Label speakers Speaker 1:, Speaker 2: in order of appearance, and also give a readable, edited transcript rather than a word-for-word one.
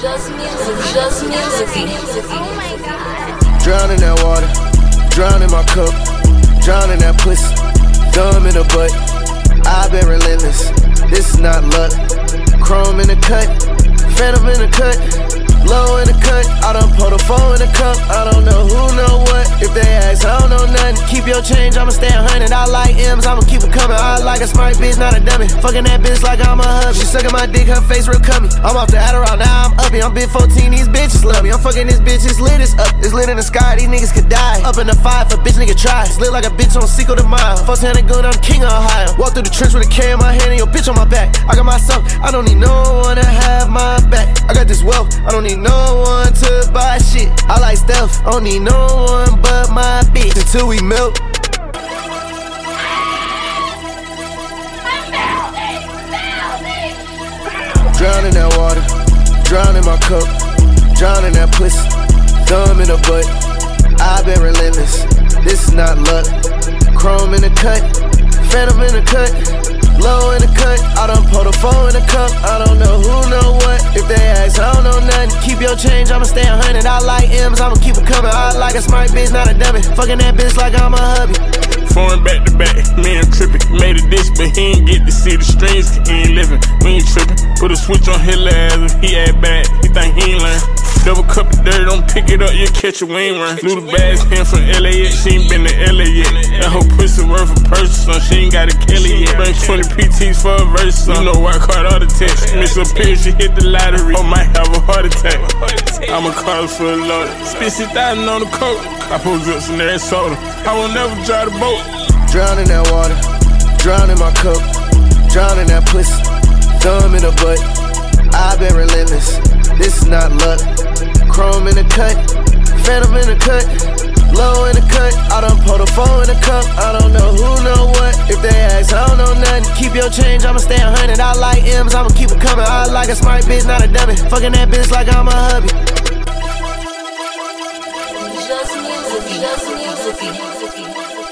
Speaker 1: Just music. Oh my god.
Speaker 2: Drown in that water, drown in my cup, drown in that pussy, thumb in the butt. I've been relentless, this is not luck. Chrome in the cut, phantom in the cut, low in the cut. I done pulled a phone in the cup, I don't know who know what. If they ask, I don't know nothing. Keep your change, I'ma stay 100. I like M's, I'ma keep it coming. I like a smart bitch, not a dummy. Fucking that bitch like I'm a hubby. She sucking my dick, her face real cummy. I'm off the Adderall, now I'm uppy. I'm big 14, these bitches love me. I'm fucking this bitch, it's lit, it's up. It's lit in the sky, these niggas could die. Up in the fire, for bitch nigga try. It's lit like a bitch on Cinco de Mayo. First hand of gun, I'm king of Ohio. Walk through the trench with a K in my hand and your bitch on my back. I got myself, I don't need no one to have my back. I got this wealth, I don't need no one to buy shit. I like stealth, I don't need no one but my bitch until we melt. Drown in that water, drown in my cup, drown in that pussy, thumb in the butt. I've been relentless, this is not luck. Chrome in the cut, phantom in the cut, low in the cut. I done pulled a phone in the cup, I don't know who know what. If they ask, I don't know nothing. Keep your change, I'ma stay 100. I like M's, I'ma keep it coming. I like a smart bitch, not a dummy. Fucking that bitch like I'm a hubby.
Speaker 3: Foreign back to back, man trippin'. Made a dish, but he ain't get to see the strings, cause he ain't living. We ain't trippin'. Put a switch on his ass if he act bad. He think he ain't learn. Double cup of dirt, don't pick it up, you catch a wing run. Flew the bags in from LA yet, she ain't been to LA yet. That whole pussy worth a purse, so she ain't got a Kelly yet. Bring 20 PTs for a verse, you know I caught all the text. Miss her period, she hit the lottery, or might have a heart attack. I'm a car for a load. Spit 6,000 on the coat, I pose up some air soda. I will never drive the boat.
Speaker 2: Drown in that water, drown in my cup, drown in that pussy, thumb in the butt. I've been relentless, this is not luck. Chrome in the cut, phantom in the cut, low in the cut. I done pulled a phone in the cup, I don't know who know what. If they ask, I don't know nothing. Keep your change, I'ma stay 100. I like M's, I'ma keep it coming. I like a smart bitch, not a dummy. Fucking that bitch like I'm a hubby.
Speaker 1: Just music.